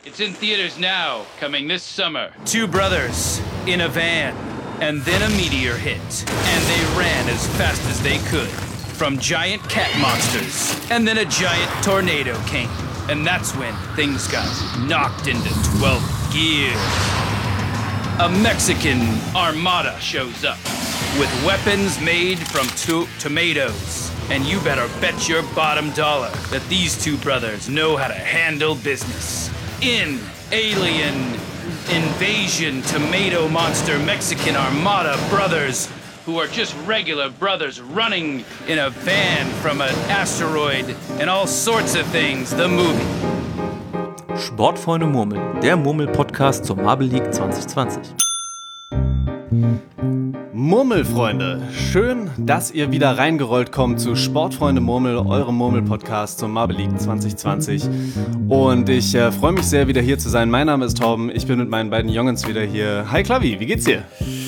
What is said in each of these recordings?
It's in theaters now, coming this summer. Two brothers in a van, and then a meteor hit, and they ran as fast as they could from giant cat monsters, and then a giant tornado came, and that's when things got knocked into 12th gear. A Mexican armada shows up with weapons made from tomatoes, and you better bet your bottom dollar that these two brothers know how to handle business. In Alien Invasion Tomato Monster Mexican Armada Brothers, who are just regular brothers running in a van from an asteroid and all sorts of things, the movie. Sportfreunde Murmeln, der Murmel-Podcast zur Marble League 2020. Murmelfreunde, schön, dass ihr wieder reingerollt kommt zu Sportfreunde Murmel, eurem Murmel-Podcast zur Marble League 2020. Und ich freue mich sehr, wieder hier zu sein. Mein Name ist Torben, ich bin mit meinen beiden Jungs wieder hier. Hi Klavi, wie geht's dir?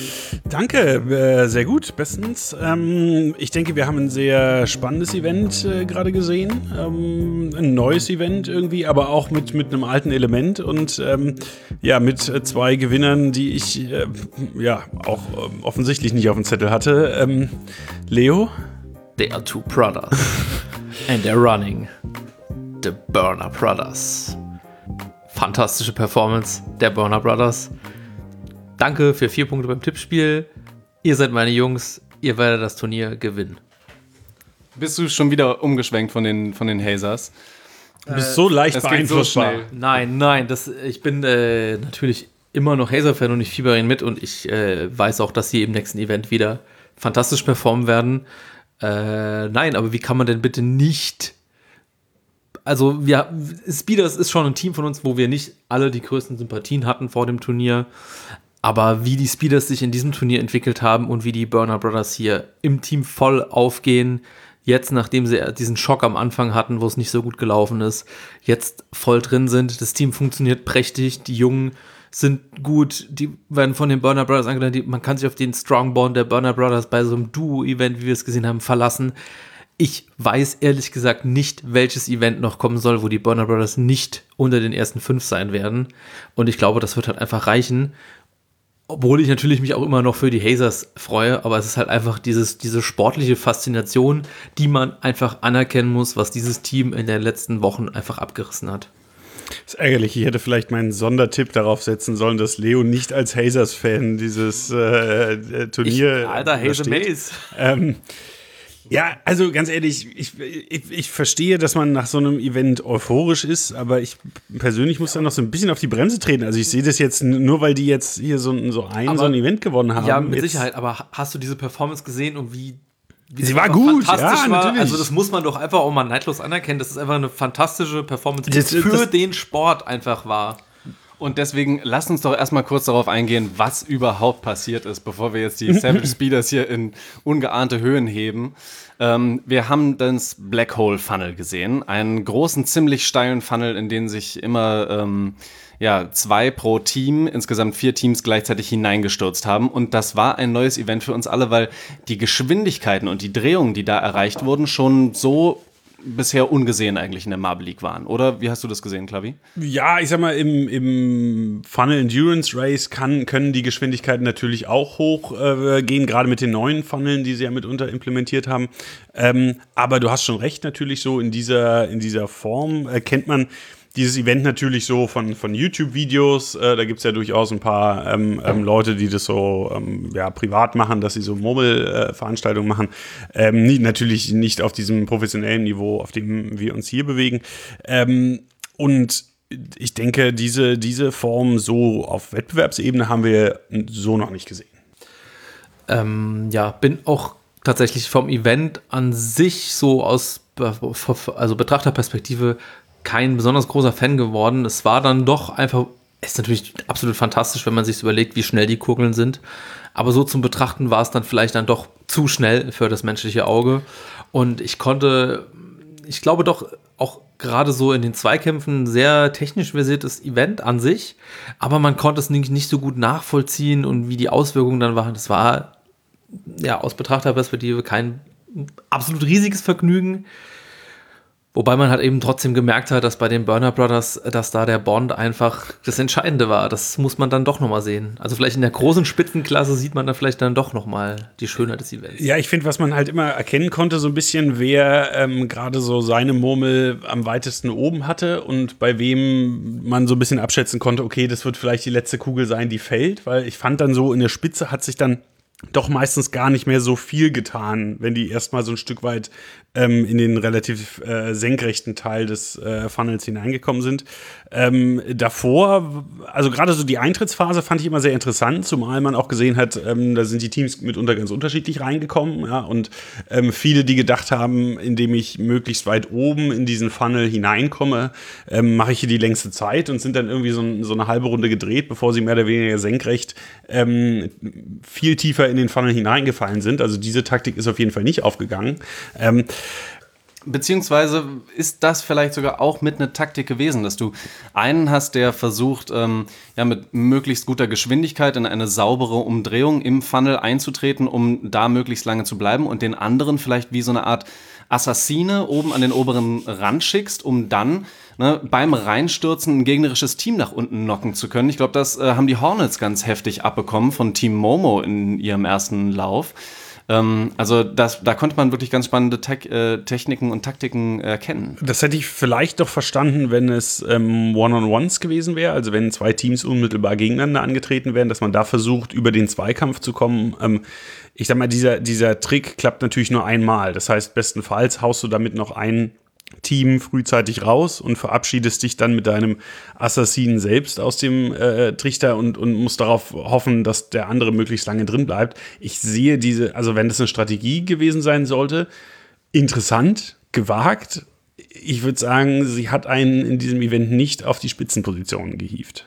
Danke, sehr gut, bestens. Ich denke, wir haben ein sehr spannendes Event gerade gesehen. Ein neues Event irgendwie, aber auch mit einem alten Element und mit zwei Gewinnern, die ich auch offensichtlich nicht auf dem Zettel hatte. Leo? They are two brothers and they're running the Burner Brothers. Fantastische Performance der Burner Brothers. Danke für 4 Punkte beim Tippspiel. Ihr seid meine Jungs. Ihr werdet das Turnier gewinnen. Bist du schon wieder umgeschwenkt von den Hazers? Du bist so leicht beeinflussbar. So Nein. Ich bin natürlich immer noch Hazer-Fan und ich fieber ihn mit und ich weiß auch, dass sie im nächsten Event wieder fantastisch performen werden. Nein, aber wie kann man denn bitte nicht... Also, Speeders ist schon ein Team von uns, wo wir nicht alle die größten Sympathien hatten vor dem Turnier. Aber wie die Speeders sich in diesem Turnier entwickelt haben und wie die Burner Brothers hier im Team voll aufgehen, jetzt nachdem sie diesen Schock am Anfang hatten, wo es nicht so gut gelaufen ist, jetzt voll drin sind. Das Team funktioniert prächtig, die Jungen sind gut, die werden von den Burner Brothers angeleitet, man kann sich auf den Strong Bond der Burner Brothers bei so einem Duo-Event, wie wir es gesehen haben, verlassen. Ich weiß ehrlich gesagt nicht, welches Event noch kommen soll, wo die Burner Brothers nicht unter den ersten 5 sein werden. Und ich glaube, das wird halt einfach reichen. Obwohl ich natürlich mich auch immer noch für die Hazers freue, aber es ist halt einfach diese sportliche Faszination, die man einfach anerkennen muss, was dieses Team in den letzten Wochen einfach abgerissen hat. Das ist ärgerlich, ich hätte vielleicht meinen Sondertipp darauf setzen sollen, dass Leo nicht als Hazers-Fan dieses Turnier Alter, Hazer Maze. Ja, also ganz ehrlich, ich verstehe, dass man nach so einem Event euphorisch ist, aber ich persönlich muss da noch so ein bisschen auf die Bremse treten. Also ich sehe das jetzt nur, weil die jetzt hier so ein Event gewonnen haben. Ja, mit Sicherheit, aber hast du diese Performance gesehen und wie sie war gut, fantastisch ja, war? natürlich. Also das muss man doch einfach auch mal neidlos anerkennen, dass es einfach eine fantastische Performance für den Sport einfach war. Und deswegen lasst uns doch erstmal kurz darauf eingehen, was überhaupt passiert ist, bevor wir jetzt die Savage Speeders hier in ungeahnte Höhen heben. Wir haben das Black Hole Funnel gesehen, einen großen, ziemlich steilen Funnel, in den sich immer 2 pro Team, insgesamt 4 Teams gleichzeitig hineingestürzt haben. Und das war ein neues Event für uns alle, weil die Geschwindigkeiten und die Drehungen, die da erreicht wurden, schon so bisher ungesehen eigentlich in der Marble League waren. Oder wie hast du das gesehen, Klavi? Ja, ich sag mal, im Funnel Endurance Race können die Geschwindigkeiten natürlich auch hoch gehen, gerade mit den neuen Funneln, die sie ja mitunter implementiert haben. Aber du hast schon recht, natürlich so in dieser Form kennt man dieses Event natürlich so von YouTube-Videos. Da gibt es ja durchaus ein paar Leute, die das so privat machen, dass sie so Murmel-Veranstaltungen machen. Natürlich nicht auf diesem professionellen Niveau, auf dem wir uns hier bewegen. Und ich denke, diese Form so auf Wettbewerbsebene haben wir so noch nicht gesehen. Bin auch tatsächlich vom Event an sich so aus Betrachterperspektive kein besonders großer Fan geworden. Es war dann doch einfach, ist natürlich absolut fantastisch, wenn man sich überlegt, wie schnell die Kugeln sind. Aber so zum Betrachten war es dann vielleicht dann doch zu schnell für das menschliche Auge. Und ich glaube doch auch gerade so in den Zweikämpfen ein sehr technisch versiertes Event an sich. Aber man konnte es nicht so gut nachvollziehen und wie die Auswirkungen dann waren. Das war ja aus Betrachterperspektive kein absolut riesiges Vergnügen. Wobei man halt eben trotzdem gemerkt hat, dass bei den Burner Brothers, dass da der Bond einfach das Entscheidende war. Das muss man dann doch nochmal sehen. Also vielleicht in der großen Spitzenklasse sieht man dann vielleicht dann doch nochmal die Schönheit des Events. Ja, ich finde, was man halt immer erkennen konnte, so ein bisschen, wer gerade so seine Murmel am weitesten oben hatte und bei wem man so ein bisschen abschätzen konnte, okay, das wird vielleicht die letzte Kugel sein, die fällt. Weil ich fand dann so, in der Spitze hat sich dann doch meistens gar nicht mehr so viel getan, wenn die erstmal so ein Stück weit in den relativ senkrechten Teil des Funnels hineingekommen sind. Davor, also gerade so die Eintrittsphase fand ich immer sehr interessant, zumal man auch gesehen hat, da sind die Teams mitunter ganz unterschiedlich reingekommen, ja, und viele, die gedacht haben, indem ich möglichst weit oben in diesen Funnel hineinkomme, mache ich hier die längste Zeit und sind dann irgendwie so eine halbe Runde gedreht, bevor sie mehr oder weniger senkrecht viel tiefer in den Funnel hineingefallen sind. Also diese Taktik ist auf jeden Fall nicht aufgegangen. Beziehungsweise ist das vielleicht sogar auch mit einer Taktik gewesen, dass du einen hast, der versucht, mit möglichst guter Geschwindigkeit in eine saubere Umdrehung im Funnel einzutreten, um da möglichst lange zu bleiben, und den anderen vielleicht wie so eine Art Assassine oben an den oberen Rand schickst, um dann beim Reinstürzen ein gegnerisches Team nach unten knocken zu können. Ich glaube, das haben die Hornets ganz heftig abbekommen von Team Momo in ihrem ersten Lauf. Also da konnte man wirklich ganz spannende Techniken und Taktiken erkennen. Das hätte ich vielleicht doch verstanden, wenn es One-on-Ones gewesen wäre, also wenn zwei Teams unmittelbar gegeneinander angetreten wären, dass man da versucht, über den Zweikampf zu kommen. Ich sag mal, dieser Trick klappt natürlich nur einmal. Das heißt, bestenfalls haust du damit noch ein Team frühzeitig raus und verabschiedest dich dann mit deinem Assassinen selbst aus dem Trichter und musst darauf hoffen, dass der andere möglichst lange drin bleibt. Ich sehe also wenn das eine Strategie gewesen sein sollte, interessant, gewagt. Ich würde sagen, sie hat einen in diesem Event nicht auf die Spitzenpositionen gehievt.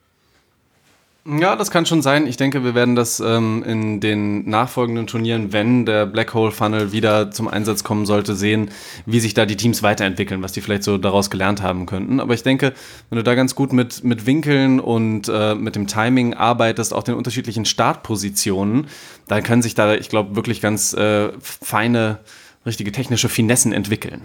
Ja, das kann schon sein. Ich denke, wir werden das in den nachfolgenden Turnieren, wenn der Black Hole Funnel wieder zum Einsatz kommen sollte, sehen, wie sich da die Teams weiterentwickeln, was die vielleicht so daraus gelernt haben könnten. Aber ich denke, wenn du da ganz gut mit Winkeln und mit dem Timing arbeitest, auch den unterschiedlichen Startpositionen, dann können sich da, ich glaube, wirklich ganz feine, richtige technische Finessen entwickeln.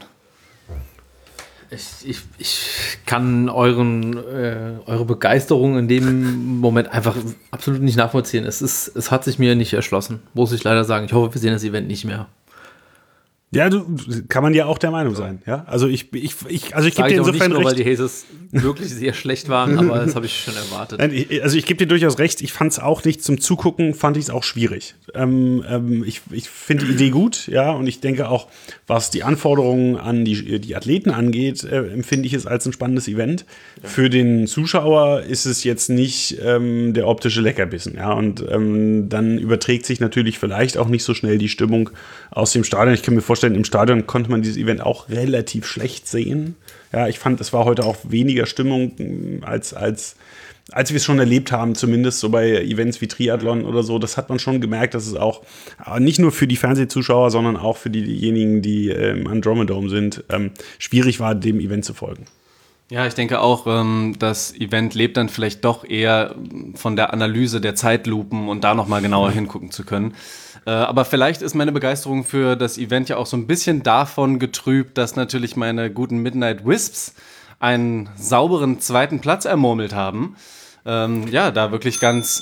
Ich kann eure Begeisterung in dem Moment einfach absolut nicht nachvollziehen. Es hat sich mir nicht erschlossen, muss ich leider sagen. Ich hoffe, wir sehen das Event nicht mehr. Ja, kann man ja auch der Meinung sein. Ja? Also ich gebe dir insofern nicht nur, recht. Weil die Hazes wirklich sehr schlecht waren, aber das habe ich schon erwartet. Also ich gebe dir durchaus recht. Ich fand es auch nicht zum Zugucken, fand ich es auch schwierig. Ich finde die Idee gut, ja, und ich denke auch, was die Anforderungen an die Athleten angeht, empfinde ich es als ein spannendes Event. Ja. Für den Zuschauer ist es jetzt nicht der optische Leckerbissen, ja, und dann überträgt sich natürlich vielleicht auch nicht so schnell die Stimmung aus dem Stadion. Ich kann mir vorstellen, im Stadion konnte man dieses Event auch relativ schlecht sehen. Ja, ich fand, es war heute auch weniger Stimmung, als wir es schon erlebt haben, zumindest so bei Events wie Triathlon oder so. Das hat man schon gemerkt, dass es auch nicht nur für die Fernsehzuschauer, sondern auch für diejenigen, die im Andromedome sind, schwierig war, dem Event zu folgen. Ja, ich denke auch, das Event lebt dann vielleicht doch eher von der Analyse der Zeitlupen und da nochmal genauer hingucken zu können. Aber vielleicht ist meine Begeisterung für das Event ja auch so ein bisschen davon getrübt, dass natürlich meine guten Midnight Wisps einen sauberen zweiten Platz ermurmelt haben. Da wirklich ganz,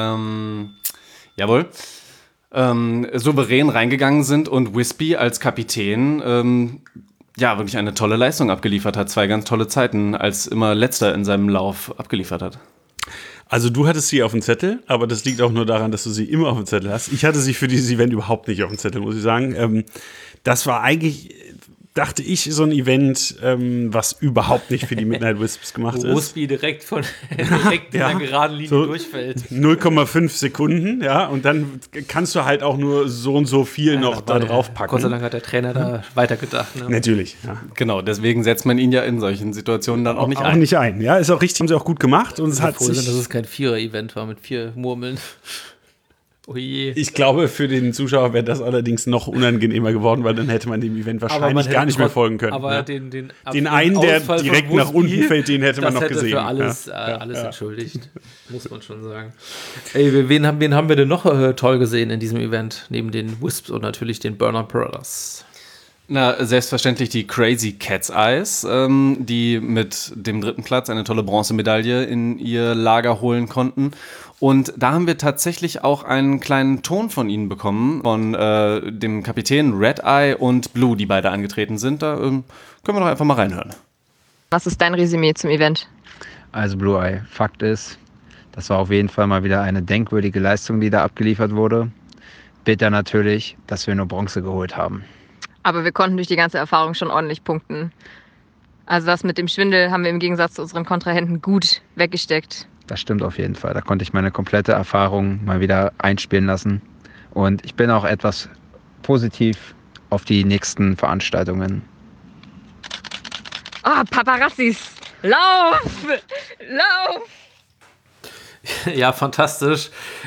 souverän reingegangen sind und Wispy als Kapitän wirklich eine tolle Leistung abgeliefert hat. 2 ganz tolle Zeiten, als immer Letzter in seinem Lauf abgeliefert hat. Also du hattest sie auf dem Zettel, aber das liegt auch nur daran, dass du sie immer auf dem Zettel hast. Ich hatte sie für dieses Event überhaupt nicht auf dem Zettel, muss ich sagen. Das war eigentlich, dachte ich, so ein Event, was überhaupt nicht für die Midnight Wisps gemacht ist. Wo Wispy direkt in der geraden Linie so durchfällt. 0,5 Sekunden, ja, und dann kannst du halt auch nur so und so viel noch da drauf packen. Gott sei Dank hat der Trainer da weitergedacht. Ne? Natürlich, ja. Genau, deswegen setzt man ihn ja in solchen Situationen dann auch nicht ein. Auch nicht ein, ja, ist auch richtig, haben sie auch gut gemacht. Und es hat froh sind, dass es kein 4er-Event war mit 4 Murmeln. Oh je. Ich glaube, für den Zuschauer wäre das allerdings noch unangenehmer geworden, weil dann hätte man dem Event wahrscheinlich gar nicht mehr folgen können. Aber ja. den einen, der direkt nach unten fällt, den hätte man noch gesehen. Für alles entschuldigt, muss man schon sagen. Ey, wen haben wir denn noch toll gesehen in diesem Event, neben den Wisps und natürlich den Burner Brothers? Na, selbstverständlich die Crazy Cat's Eyes, die mit dem 3. Platz eine tolle Bronzemedaille in ihr Lager holen konnten. Und da haben wir tatsächlich auch einen kleinen Ton von ihnen bekommen, von dem Kapitän Red Eye und Blue, die beide angetreten sind. Da können wir doch einfach mal reinhören. Was ist dein Resümee zum Event? Also Blue Eye, Fakt ist, das war auf jeden Fall mal wieder eine denkwürdige Leistung, die da abgeliefert wurde. Bitter natürlich, dass wir nur Bronze geholt haben. Aber wir konnten durch die ganze Erfahrung schon ordentlich punkten. Also das mit dem Schwindel haben wir im Gegensatz zu unseren Kontrahenten gut weggesteckt. Das stimmt auf jeden Fall. Da konnte ich meine komplette Erfahrung mal wieder einspielen lassen. Und ich bin auch etwas positiv auf die nächsten Veranstaltungen. Ah, Paparazzis! Lauf! Lauf! Ja, fantastisch.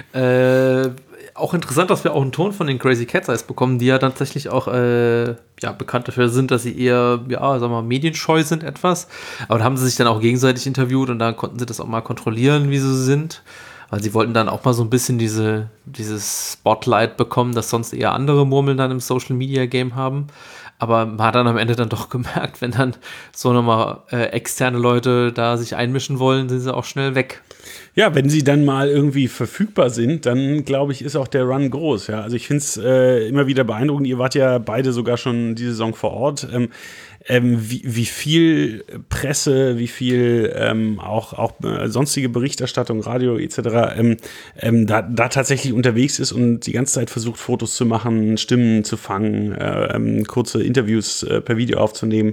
Auch interessant, dass wir auch einen Ton von den Crazy Cat's Eyes bekommen, die ja dann tatsächlich auch bekannt dafür sind, dass sie eher, sagen wir mal, medienscheu sind etwas. Aber da haben sie sich dann auch gegenseitig interviewt und dann konnten sie das auch mal kontrollieren, wie sie sind. Weil sie wollten dann auch mal so ein bisschen dieses Spotlight bekommen, das sonst eher andere Murmeln dann im Social-Media-Game haben. Aber man hat dann am Ende dann doch gemerkt, wenn dann so nochmal externe Leute da sich einmischen wollen, sind sie auch schnell weg. Ja, wenn sie dann mal irgendwie verfügbar sind, dann glaube ich, ist auch der Run groß. Ja, also ich finde es immer wieder beeindruckend. Ihr wart ja beide sogar schon die Saison vor Ort. Wie viel Presse, wie viel auch sonstige Berichterstattung, Radio etc. Da tatsächlich unterwegs ist und die ganze Zeit versucht, Fotos zu machen, Stimmen zu fangen, kurze Interviews per Video aufzunehmen.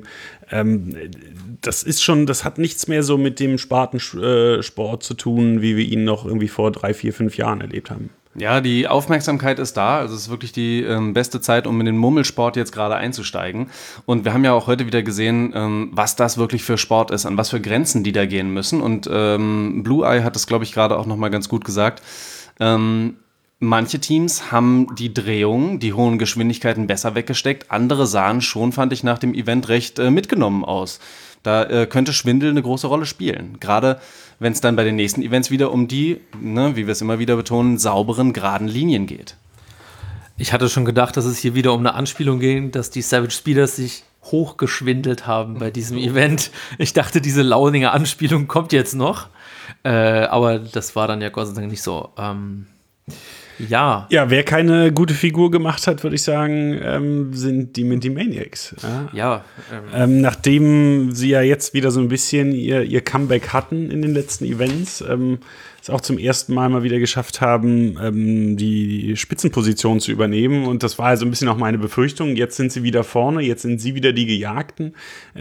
Das hat nichts mehr so mit dem Spartensport zu tun, wie wir ihn noch irgendwie vor 3, 4, 5 Jahren erlebt haben. Ja, die Aufmerksamkeit ist da. Also es ist wirklich die beste Zeit, um in den Murmelsport jetzt gerade einzusteigen. Und wir haben ja auch heute wieder gesehen, was das wirklich für Sport ist, an was für Grenzen die da gehen müssen. Und Blue Eye hat es, glaube ich, gerade auch nochmal ganz gut gesagt. Manche Teams haben die Drehung, die hohen Geschwindigkeiten besser weggesteckt. Andere sahen schon, fand ich, nach dem Event recht mitgenommen aus. Da könnte Schwindel eine große Rolle spielen. Gerade wenn es dann bei den nächsten Events wieder um die, wie wir es immer wieder betonen, sauberen, geraden Linien geht. Ich hatte schon gedacht, dass es hier wieder um eine Anspielung ging, dass die Savage Speeders sich hochgeschwindelt haben bei diesem Event. Ich dachte, diese Launinger Anspielung kommt jetzt noch. Aber das war dann ja Gott sei Dank nicht so. Ja, wer keine gute Figur gemacht hat, würde ich sagen, sind die Minty Maniacs. Nachdem sie ja jetzt wieder so ein bisschen ihr Comeback hatten in den letzten Events, es auch zum ersten Mal wieder geschafft haben, die Spitzenposition zu übernehmen. Und das war ja so ein bisschen auch meine Befürchtung. Jetzt sind sie wieder vorne, jetzt sind sie wieder die Gejagten.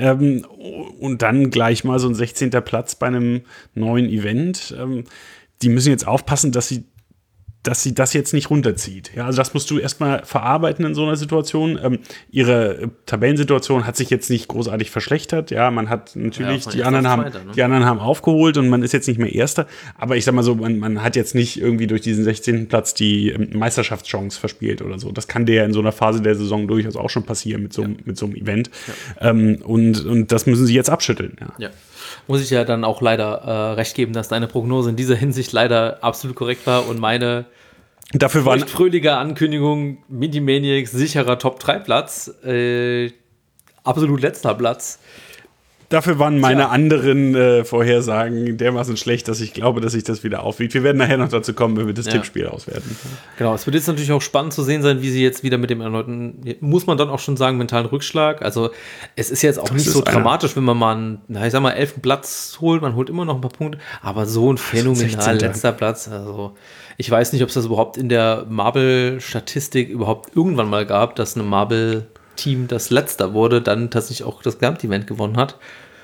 Und dann gleich mal so ein 16. Platz bei einem neuen Event. Die müssen jetzt aufpassen, dass sie das jetzt nicht runterzieht. Ja, also das musst du erstmal verarbeiten in so einer Situation. Ihre Tabellensituation hat sich jetzt nicht großartig verschlechtert. Ja, man hat natürlich, die anderen haben aufgeholt und man ist jetzt nicht mehr Erster. Aber ich sag mal so, man hat jetzt nicht irgendwie durch diesen 16. Platz die Meisterschaftschance verspielt oder so. Das kann dir in so einer Phase der Saison durchaus auch schon passieren mit so einem Event. Ja. Und das müssen sie jetzt abschütteln. Ja. Muss ich ja dann auch leider recht geben, dass deine Prognose in dieser Hinsicht leider absolut korrekt war und meine fröhliche Ankündigung, Minty Maniacs sicherer Top-3-Platz, absolut letzter Platz. Dafür waren meine anderen Vorhersagen dermaßen schlecht, dass ich glaube, dass sich das wieder aufwiegt. Wir werden nachher noch dazu kommen, wenn wir das Tippspiel auswerten. Genau, es wird jetzt natürlich auch spannend zu sehen sein, wie sie jetzt wieder mit dem erneuten, muss man dann auch schon sagen, mentalen Rückschlag. Also es ist jetzt auch nicht so dramatisch, wenn man mal einen, 11. Platz holt, man holt immer noch ein paar Punkte, aber so ein phänomenal letzter Platz, also ich weiß nicht, ob es das überhaupt in der Marble-Statistik überhaupt irgendwann mal gab, dass eine Marble-Team, das letzter wurde, dann tatsächlich auch das Gesamtevent gewonnen hat.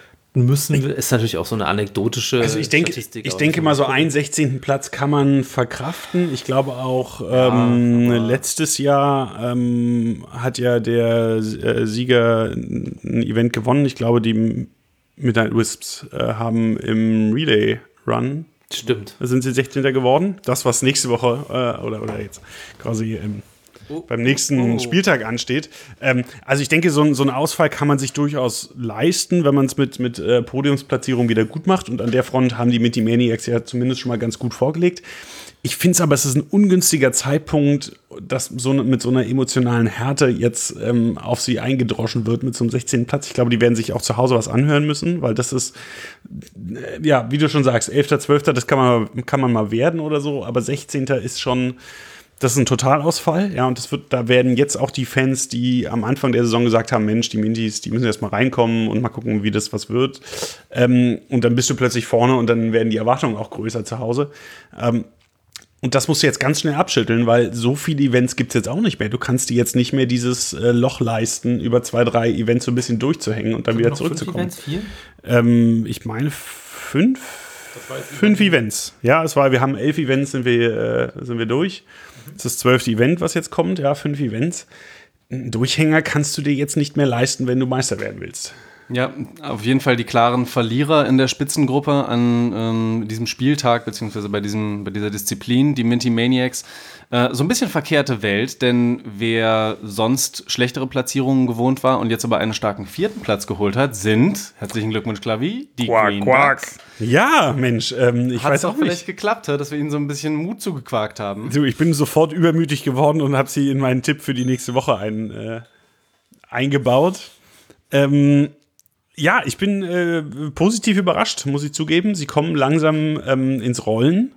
Ist natürlich auch so eine anekdotische Statistik. Ich denke mal, so einen 16. Platz kann man verkraften. Ich glaube auch, letztes Jahr hat ja der Sieger ein Event gewonnen. Ich glaube, die Midnight Wisps haben im Relay-Run. Stimmt. Da sind sie 16. geworden. Das, was nächste Woche oder jetzt quasi beim nächsten Spieltag ansteht. Also ich denke, so ein Ausfall kann man sich durchaus leisten, wenn man es mit Podiumsplatzierung wieder gut macht. Und an der Front haben die Minty Maniacs ja zumindest schon mal ganz gut vorgelegt. Ich finde es aber, es ist ein ungünstiger Zeitpunkt, dass mit so einer emotionalen Härte jetzt auf sie eingedroschen wird mit so einem 16. Platz. Ich glaube, die werden sich auch zu Hause was anhören müssen, weil das ist, ja, wie du schon sagst, 11., 12., das kann man mal werden oder so, aber 16. ist schon, das ist ein Totalausfall, ja, und da werden jetzt auch die Fans, die am Anfang der Saison gesagt haben, Mensch, die Minties, die müssen erst mal reinkommen und mal gucken, wie das was wird. Und dann bist du plötzlich vorne und dann werden die Erwartungen auch größer zu Hause. Und das musst du jetzt ganz schnell abschütteln, weil so viele Events gibt es jetzt auch nicht mehr. Du kannst dir jetzt nicht mehr dieses Loch leisten, über 2, 3 Events so ein bisschen durchzuhängen und dann wieder zurückzukommen. 5 Events, 4? Ich meine 5 Events. Ja, wir haben 11 Events, sind wir durch. Das ist das 12. Event, was jetzt kommt. Ja, 5 Events. Einen Durchhänger kannst du dir jetzt nicht mehr leisten, wenn du Meister werden willst. Ja, auf jeden Fall die klaren Verlierer in der Spitzengruppe an diesem Spieltag, beziehungsweise bei dieser Disziplin, die Minty Maniacs. So ein bisschen verkehrte Welt, denn wer sonst schlechtere Platzierungen gewohnt war und jetzt aber einen starken 4. Platz geholt hat, sind, herzlichen Glückwunsch, Klavi, die Green Ducks. Ja, Mensch, ich weiß auch nicht. Vielleicht geklappt, dass wir ihnen so ein bisschen Mut zugequakt haben. So, ich bin sofort übermütig geworden und habe sie in meinen Tipp für die nächste Woche eingebaut. Ja, ich bin positiv überrascht, muss ich zugeben. Sie kommen langsam ins Rollen.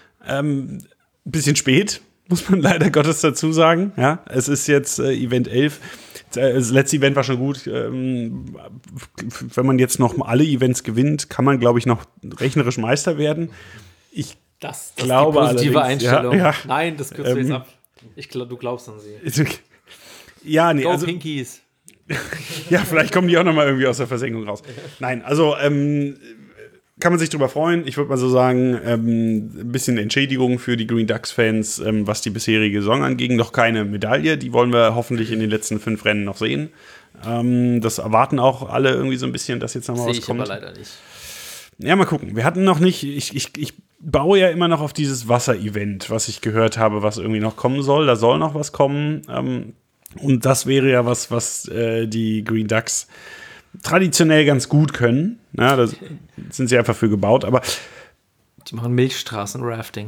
Bisschen spät, muss man leider Gottes dazu sagen. Ja, es ist jetzt Event 11. Das letzte Event war schon gut. Wenn man jetzt noch alle Events gewinnt, kann man, glaube ich, noch rechnerisch Meister werden. Das glaube ist die positive Einstellung. Ja. Nein, das kürzt du jetzt ab. Du glaubst an sie. Ja, nee, Go also Pinkies. ja, vielleicht kommen die auch noch mal irgendwie aus der Versenkung raus. Nein, also kann man sich drüber freuen. Ich würde mal so sagen, ein bisschen Entschädigung für die Green Ducks-Fans, was die bisherige Saison anging. Noch keine Medaille, die wollen wir hoffentlich in den letzten 5 Rennen noch sehen. Das erwarten auch alle irgendwie so ein bisschen, dass jetzt noch mal was kommt. Sehe ich aber leider nicht. Ja, mal gucken. Wir hatten noch nicht, ich baue ja immer noch auf dieses Wasser-Event, was ich gehört habe, was irgendwie noch kommen soll. Da soll noch was kommen. Und das wäre ja was die Green Ducks traditionell ganz gut können. Ja, da sind sie einfach für gebaut. Aber die machen Milchstraßen-Rafting.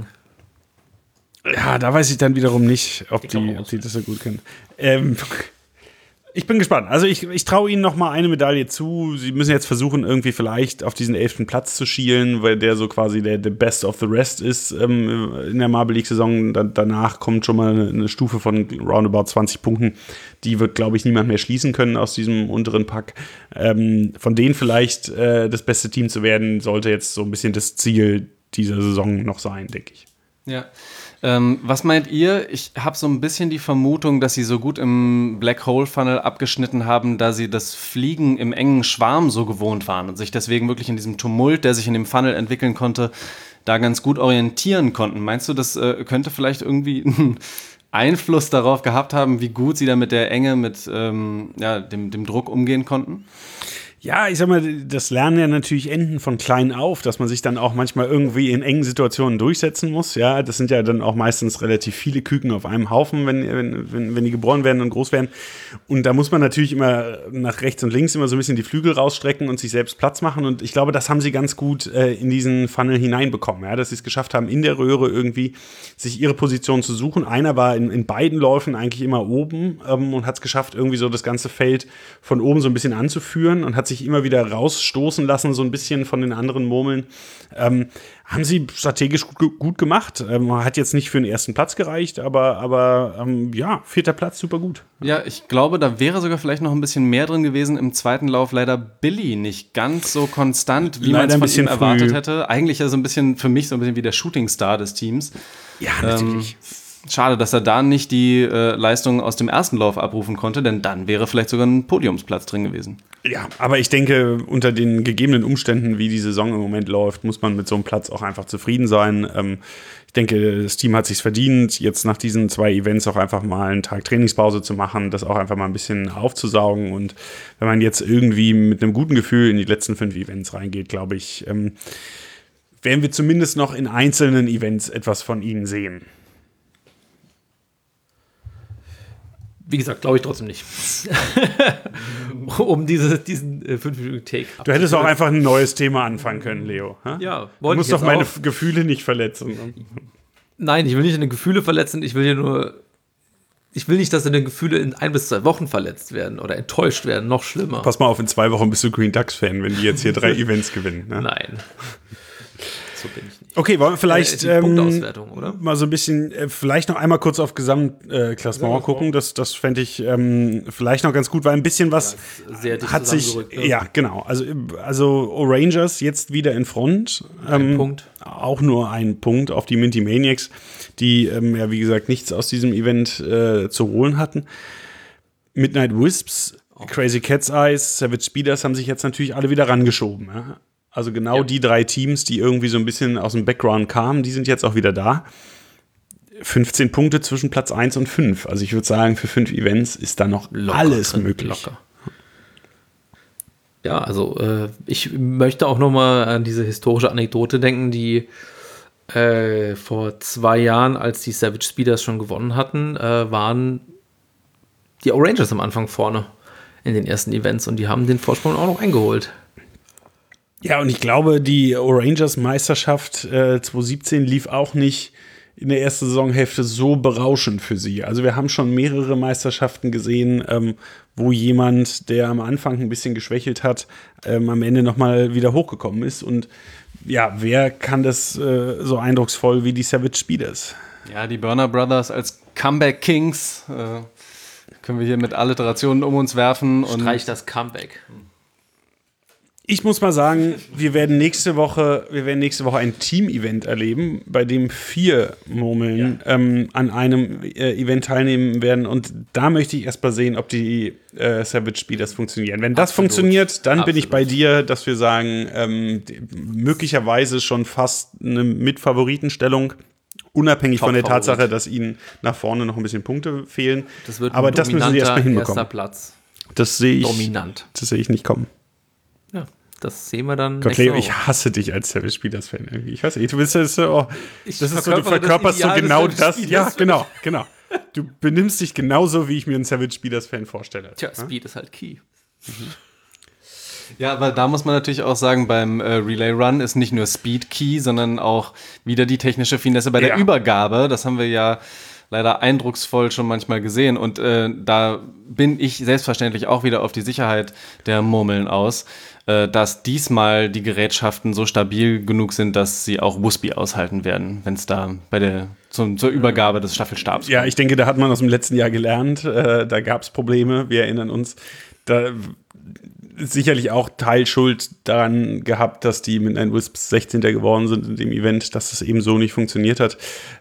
Ja, da weiß ich dann wiederum nicht, ob die das so gut können. Ich bin gespannt. Also ich traue ihnen noch mal eine Medaille zu. Sie müssen jetzt versuchen, irgendwie vielleicht auf diesen 11. Platz zu schielen, weil der so quasi der Best of the Rest ist in der Marble League-Saison. Danach kommt schon mal eine Stufe von roundabout 20 Punkten. Die wird, glaube ich, niemand mehr schließen können aus diesem unteren Pack. Von denen vielleicht das beste Team zu werden, sollte jetzt so ein bisschen das Ziel dieser Saison noch sein, denke ich. Ja. Was meint ihr? Ich habe so ein bisschen die Vermutung, dass sie so gut im Black Hole Funnel abgeschnitten haben, da sie das Fliegen im engen Schwarm so gewohnt waren und sich deswegen wirklich in diesem Tumult, der sich in dem Funnel entwickeln konnte, da ganz gut orientieren konnten. Meinst du, das könnte vielleicht irgendwie einen Einfluss darauf gehabt haben, wie gut sie da mit der Enge, mit dem Druck umgehen konnten? Ja, ich sag mal, das lernen ja natürlich Enten von klein auf, dass man sich dann auch manchmal irgendwie in engen Situationen durchsetzen muss. Ja, das sind ja dann auch meistens relativ viele Küken auf einem Haufen, wenn die geboren werden und groß werden. Und da muss man natürlich immer nach rechts und links immer so ein bisschen die Flügel rausstrecken und sich selbst Platz machen. Und ich glaube, das haben sie ganz gut in diesen Funnel hineinbekommen, ja, dass sie es geschafft haben, in der Röhre irgendwie sich ihre Position zu suchen. Einer war in beiden Läufen eigentlich immer oben und hat es geschafft, irgendwie so das ganze Feld von oben so ein bisschen anzuführen und hat sich immer wieder rausstoßen lassen, so ein bisschen von den anderen Murmeln. Haben sie strategisch gut gemacht. Hat jetzt nicht für den 1. Platz gereicht, aber 4. Platz, super gut. Ja, ich glaube, da wäre sogar vielleicht noch ein bisschen mehr drin gewesen. Im zweiten Lauf leider Billy nicht ganz so konstant, wie man es von ihm erwartet hätte. Eigentlich ja so ein bisschen, für mich so ein bisschen wie der Shootingstar des Teams. Ja, natürlich. Schade, dass er da nicht die Leistung aus dem ersten Lauf abrufen konnte, denn dann wäre vielleicht sogar ein Podiumsplatz drin gewesen. Ja, aber ich denke, unter den gegebenen Umständen, wie die Saison im Moment läuft, muss man mit so einem Platz auch einfach zufrieden sein. Ich denke, das Team hat sich's verdient, jetzt nach diesen 2 Events auch einfach mal einen Tag Trainingspause zu machen, das auch einfach mal ein bisschen aufzusaugen. Und wenn man jetzt irgendwie mit einem guten Gefühl in die letzten 5 Events reingeht, glaube ich, werden wir zumindest noch in einzelnen Events etwas von ihnen sehen. wie gesagt, glaube ich trotzdem nicht. Um diesen 5-minütigen Take. Du hättest auch einfach ein neues Thema anfangen können, Leo. Ha? Ja, Du wollte musst ich doch jetzt meine auch. Gefühle nicht verletzen. Nein, ich will nicht deine Gefühle verletzen, ich will nicht, dass deine Gefühle in 1 bis 2 Wochen verletzt werden oder enttäuscht werden, noch schlimmer. Pass mal auf, in 2 Wochen bist du Green Ducks-Fan, wenn die jetzt hier 3 Events gewinnen. Ne? Nein. So bin ich nicht. Okay, wollen wir vielleicht Die Punktauswertung, oder? mal so ein bisschen, vielleicht noch einmal kurz auf Gesamtklassement gucken. Das fände ich vielleicht noch ganz gut, weil ein bisschen was Sehr dicht hat sich, zusammengerückt, ne? ja genau, also Rangers jetzt wieder in Front. Ein Punkt. Auch nur ein Punkt auf die Minty Maniacs, die ja wie gesagt nichts aus diesem Event zu holen hatten. Midnight Wisps, Crazy Cat's Eyes, Savage Speeders haben sich jetzt natürlich alle wieder rangeschoben. Ja? Also genau die 3 Teams, die irgendwie so ein bisschen aus dem Background kamen, die sind jetzt auch wieder da. 15 Punkte zwischen Platz 1 und 5. Also ich würde sagen, für 5 Events ist da noch alles möglich. Locker. Ja, also ich möchte auch noch mal an diese historische Anekdote denken, die vor 2 Jahren, als die Savage Speeders schon gewonnen hatten, waren die Rangers am Anfang vorne in den ersten Events und die haben den Vorsprung auch noch eingeholt. Ja, und ich glaube, die Rangers-Meisterschaft 2017 lief auch nicht in der ersten Saisonhälfte so berauschend für sie. Also wir haben schon mehrere Meisterschaften gesehen, wo jemand, der am Anfang ein bisschen geschwächelt hat, am Ende nochmal wieder hochgekommen ist. Und ja, wer kann das so eindrucksvoll wie die Savage Speeders? Ja, die Burner Brothers als Comeback Kings können wir hier mit Alliterationen um uns werfen. Streich das Comeback. Ich muss mal sagen, wir werden nächste Woche ein Team-Event erleben, bei dem 4 Murmeln an einem Event teilnehmen werden. Und da möchte ich erst mal sehen, ob die Savage Speeders funktionieren. Wenn das funktioniert, dann bin ich bei dir, dass wir sagen, möglicherweise schon fast eine Mitfavoritenstellung, unabhängig von der Tatsache, dass ihnen nach vorne noch ein bisschen Punkte fehlen. Das wird aber das müssen sie erst mal hinbekommen. Erster Platz. Das sehe Dominant. ich nicht kommen. Ja, das sehen wir dann. Gott, Leo, ich hasse dich als Savage Speeders-Fan irgendwie. Ich weiß nicht, du bist das so, du verkörperst so genau das. Ja, genau. Du benimmst dich genauso, wie ich mir einen Savage Speeders-Fan vorstelle. Tja, Speed ist halt key. Ja, aber da muss man natürlich auch sagen, beim Relay Run ist nicht nur Speed Key, sondern auch wieder die technische Finesse bei der Übergabe. Das haben wir ja leider eindrucksvoll schon manchmal gesehen. Und da bin ich selbstverständlich auch wieder auf die Sicherheit der Murmeln aus, dass diesmal die Gerätschaften so stabil genug sind, dass sie auch Wuspy aushalten werden, wenn es da zur Übergabe des Staffelstabs kommt. Ja, ich denke, da hat man aus dem letzten Jahr gelernt. Da gab es Probleme, wir erinnern uns. Da sicherlich auch Teilschuld daran gehabt, dass die mit einem Wisps 16. geworden sind in dem Event, dass es eben so nicht funktioniert hat.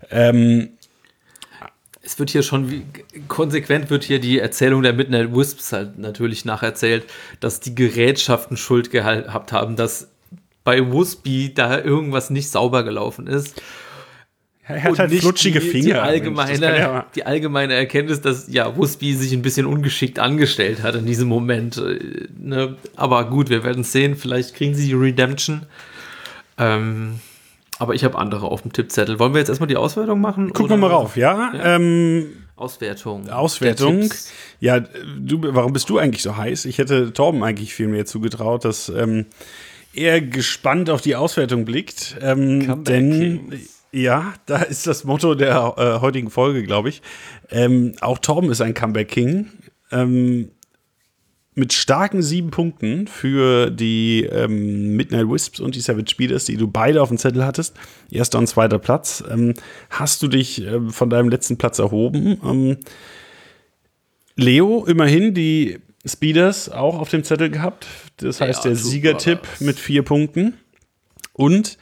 Es wird hier schon, konsequent wird hier die Erzählung der Midnight Wisps halt natürlich nacherzählt, dass die Gerätschaften Schuld gehabt haben, dass bei Wuspy da irgendwas nicht sauber gelaufen ist. Er hat halt flutschige Finger. Die allgemeine Erkenntnis, dass Wuspy sich ein bisschen ungeschickt angestellt hat in diesem Moment. Ne? Aber gut, wir werden sehen. Vielleicht kriegen sie die Redemption. Aber ich habe andere auf dem Tippzettel. Wollen wir jetzt erstmal die Auswertung machen? Gucken wir mal rauf, ja? Auswertung. Ja, warum bist du eigentlich so heiß? Ich hätte Torben eigentlich viel mehr zugetraut, dass er gespannt auf die Auswertung blickt. Denn ja, da ist das Motto der heutigen Folge, glaube ich. Auch Torben ist ein Comeback King. Mit starken 7 Punkten für die Midnight Wisps und die Savage Speeders, die du beide auf dem Zettel hattest. 1. und 2. Platz. Hast du dich von deinem letzten Platz erhoben? Leo, immerhin die Speeders auch auf dem Zettel gehabt. Das heißt, der Siegertipp mit 4 Punkten. Und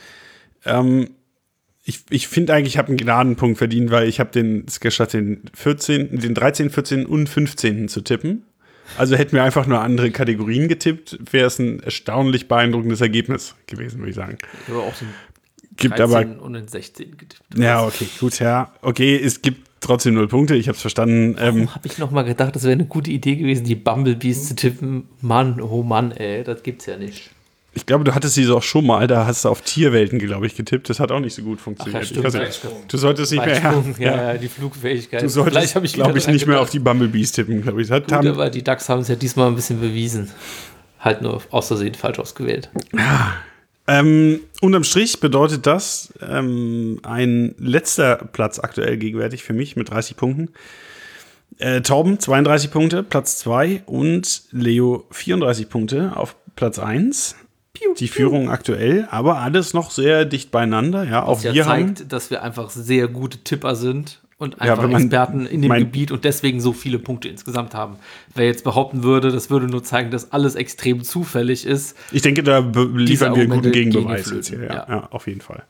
ich finde eigentlich, ich habe einen Gnadenpunkt verdient, weil ich habe es geschafft, den 13., 14. und 15. zu tippen. Also hätten wir einfach nur andere Kategorien getippt, wäre es ein erstaunlich beeindruckendes Ergebnis gewesen, würde ich sagen. Ich habe auch den 13 und den 16 getippt. Ja, okay, gut, ja. Okay, es gibt trotzdem 0 Punkte, ich habe es verstanden. Warum habe ich noch mal gedacht, das wäre eine gute Idee gewesen, die Bumblebees zu tippen? Mann, oh Mann, ey, das gibt's ja nicht. Ich glaube, du hattest diese auch schon mal, da hast du auf Tierwelten, glaube ich, getippt. Das hat auch nicht so gut Ach, funktioniert. ja, stimmt. Ich weiß nicht, du solltest nicht mehr. Weitsprung, ja, die Flugfähigkeit. Du solltest, glaube ich, nicht mehr auf die Bumblebees tippen, glaube ich. Gut, aber die Ducks haben es ja diesmal ein bisschen bewiesen. Halt nur aus Versehen falsch ausgewählt. Unterm Strich bedeutet das ein letzter Platz aktuell gegenwärtig für mich mit 30 Punkten. Torben 32 Punkte, Platz 2 und Leo 34 Punkte auf Platz 1. Die Führung aktuell, aber alles noch sehr dicht beieinander. Ja, auch Was wir zeigt, dass wir einfach sehr gute Tipper sind und Ja, einfach wenn man- Experten in dem Gebiet und deswegen so viele Punkte insgesamt haben. Wer jetzt behaupten würde, das würde nur zeigen, dass alles extrem zufällig ist. Ich denke, da liefern wir einen guten Argumente Gegenbeweis gegen jetzt hier. Flöten, Ja, auf jeden Fall.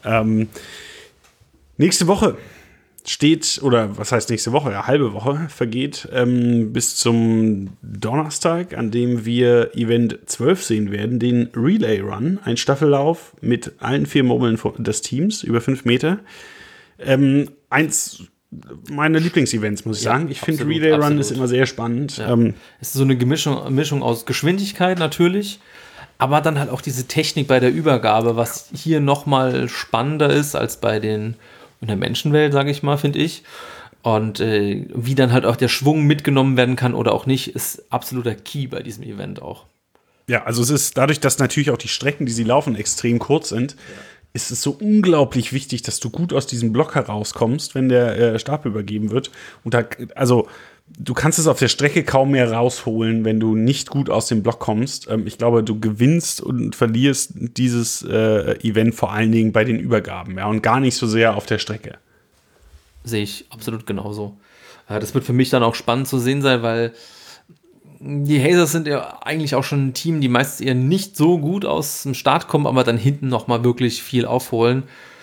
Nächste Woche steht, oder was heißt nächste Woche? Ja, halbe Woche vergeht bis zum Donnerstag, an dem wir Event 12 sehen werden, den Relay Run, ein Staffellauf mit allen 4 Murmeln des Teams über 5 Meter. Eins meiner Lieblingsevents, muss ich sagen. Ich finde absolut, Relay Run absolut. ist immer sehr spannend. Ja. Es ist so eine Mischung aus Geschwindigkeit natürlich, aber dann halt auch diese Technik bei der Übergabe, was hier nochmal spannender ist als bei in der Menschenwelt, sage ich mal, finde ich. Und wie dann halt auch der Schwung mitgenommen werden kann oder auch nicht, ist absoluter Key bei diesem Event auch. Ja, also es ist dadurch, dass natürlich auch die Strecken, die sie laufen, extrem kurz sind, ist es so unglaublich wichtig, dass du gut aus diesem Block herauskommst, wenn der Stab übergeben wird. Und da, also du kannst es auf der Strecke kaum mehr rausholen, wenn du nicht gut aus dem Block kommst. Ich glaube, du gewinnst und verlierst dieses Event vor allen Dingen bei den Übergaben, ja, und gar nicht so sehr auf der Strecke. Sehe ich absolut genauso. Das wird für mich dann auch spannend zu sehen sein, weil die Hazers sind ja eigentlich auch schon ein Team, die meistens eher nicht so gut aus dem Start kommen, aber dann hinten nochmal wirklich viel aufholen.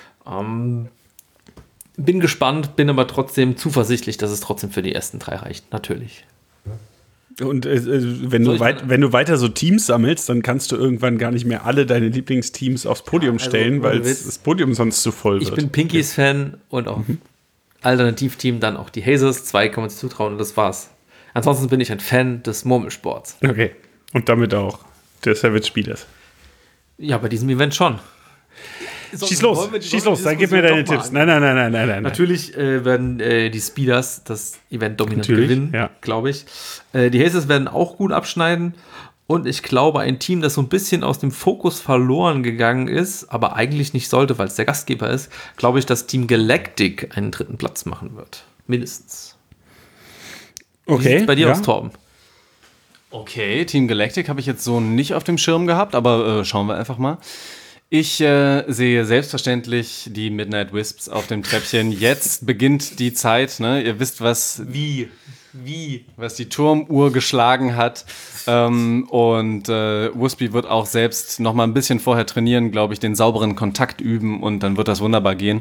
Bin gespannt, bin aber trotzdem zuversichtlich, dass es trotzdem für die ersten 3 reicht. Natürlich. Und wenn du weiter so Teams sammelst, dann kannst du irgendwann gar nicht mehr alle deine Lieblingsteams aufs Podium stellen, weil das Podium sonst zu voll wird. Ich bin Pinkies-Fan und auch Alternativteam dann auch die Hazers. 2 kann man sich zutrauen und das war's. Ansonsten bin ich ein Fan des Murmelsports. Okay. Und damit auch der Savage Speeders. Ja, bei diesem Event schon. Schieß los, dann gib mir deine Tipps. Nein. Natürlich werden die Speeders das Event dominant Natürlich, gewinnen, ja. glaube ich. Die Hazers werden auch gut abschneiden. Und ich glaube, ein Team, das so ein bisschen aus dem Fokus verloren gegangen ist, aber eigentlich nicht sollte, weil es der Gastgeber ist, glaube ich, dass Team Galactic einen 3. Platz machen wird. Mindestens. Wie Okay. sieht's bei dir aus, Torben? Okay, Team Galactic habe ich jetzt so nicht auf dem Schirm gehabt, aber schauen wir einfach mal. Ich sehe selbstverständlich die Midnight Wisps auf dem Treppchen. Jetzt beginnt die Zeit, ne? Ihr wisst, was die Turmuhr geschlagen hat. Und Wispy wird auch selbst noch mal ein bisschen vorher trainieren, glaube ich, den sauberen Kontakt üben und dann wird das wunderbar gehen.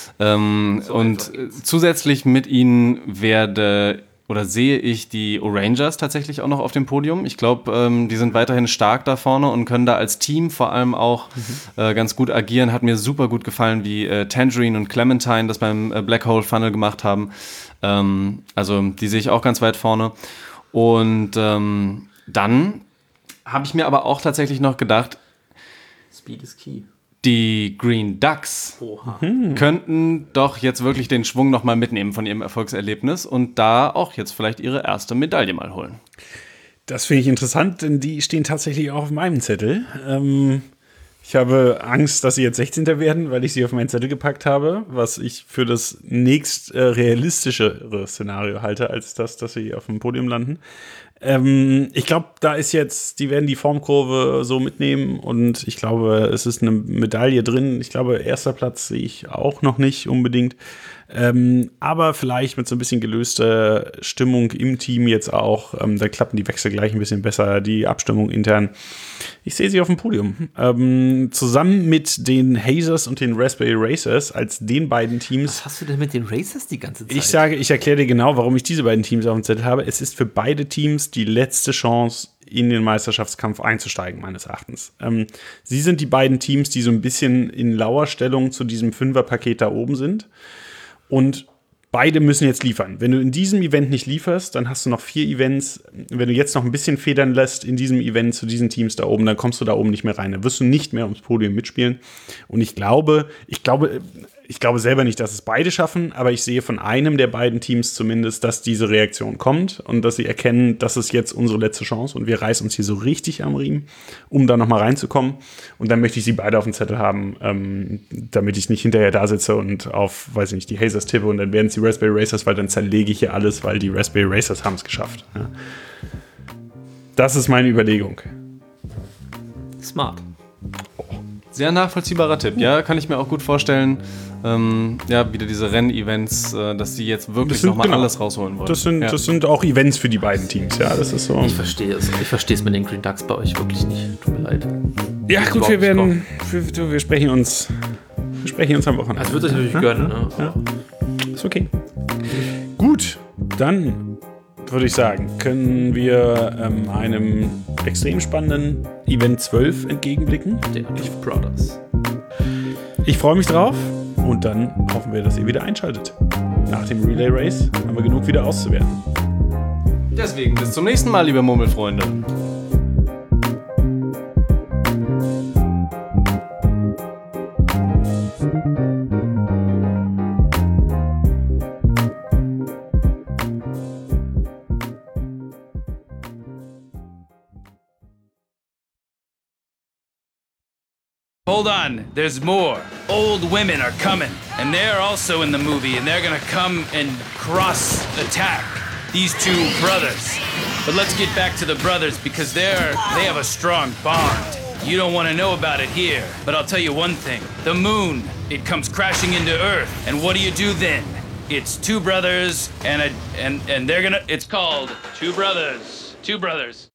Zusätzlich mit ihnen sehe ich die Orangers tatsächlich auch noch auf dem Podium. Ich glaube, die sind weiterhin stark da vorne und können da als Team vor allem auch ganz gut agieren. Hat mir super gut gefallen, wie Tangerine und Clementine das beim Black Hole Funnel gemacht haben. Also die sehe ich auch ganz weit vorne. Und dann habe ich mir aber auch tatsächlich noch gedacht, Speed is key. die Green Ducks könnten doch jetzt wirklich den Schwung noch mal mitnehmen von ihrem Erfolgserlebnis und da auch jetzt vielleicht ihre erste Medaille mal holen. Das finde ich interessant, denn die stehen tatsächlich auch auf meinem Zettel. Ich habe Angst, dass sie jetzt 16. werden, weil ich sie auf meinen Zettel gepackt habe, was ich für das nächst realistischere Szenario halte, als das, dass sie auf dem Podium landen. Ich glaube, die werden die Formkurve so mitnehmen und ich glaube, es ist eine Medaille drin. Ich glaube, 1. Platz sehe ich auch noch nicht unbedingt. Aber vielleicht mit so ein bisschen gelöster Stimmung im Team jetzt auch. Da klappen die Wechsel gleich ein bisschen besser, die Abstimmung intern. Ich sehe sie auf dem Podium. Zusammen mit den Hazers und den Raspberry Racers als den beiden Teams. Was hast du denn mit den Racers die ganze Zeit? Ich erkläre dir genau, warum ich diese beiden Teams auf dem Zettel habe. Es ist für beide Teams die letzte Chance, in den Meisterschaftskampf einzusteigen, meines Erachtens. Sie sind die beiden Teams, die so ein bisschen in Lauerstellung zu diesem 5er-Paket da oben sind. Und beide müssen jetzt liefern. Wenn du in diesem Event nicht lieferst, dann hast du noch 4 Events. Wenn du jetzt noch ein bisschen federn lässt in diesem Event zu diesen Teams da oben, dann kommst du da oben nicht mehr rein. Dann wirst du nicht mehr ums Podium mitspielen. Und ich glaube selber nicht, dass es beide schaffen, aber ich sehe von einem der beiden Teams zumindest, dass diese Reaktion kommt und dass sie erkennen, das ist jetzt unsere letzte Chance und wir reißen uns hier so richtig am Riemen, um da nochmal reinzukommen. Und dann möchte ich sie beide auf dem Zettel haben, damit ich nicht hinterher da sitze und auf, weiß ich nicht, die Hazers tippe und dann werden es die Raspberry Racers, weil dann zerlege ich hier alles, weil die Raspberry Racers haben es geschafft. Ja. Das ist meine Überlegung. Smart. Sehr nachvollziehbarer Tipp. Ja, kann ich mir auch gut vorstellen. Wieder diese Rennevents, dass die jetzt wirklich nochmal alles rausholen wollen. Das sind auch Events für die beiden Teams, ja, das ist so. Ich verstehe es mit den Green Ducks bei euch wirklich nicht. Tut mir leid. Ja, gut, wir sprechen uns am Wochenende. Also würde ich natürlich gönnen, ne? Ja. Ist okay. Gut, dann würde ich sagen, können wir einem extrem spannenden Event 12 entgegenblicken. Der Leaf Brothers. Ich freue mich drauf und dann hoffen wir, dass ihr wieder einschaltet. Nach dem Relay Race haben wir genug wieder auszuwerten. Deswegen bis zum nächsten Mal, liebe Murmelfreunde. Hold on, there's more. Old women are coming, and they're also in the movie, and they're gonna come and cross-attack these two brothers. But let's get back to the brothers because they have a strong bond. You don't want to know about it here, but I'll tell you one thing. The moon, it comes crashing into Earth, and what do you do then? It's two brothers, and they're gonna, it's called Two Brothers. Two Brothers.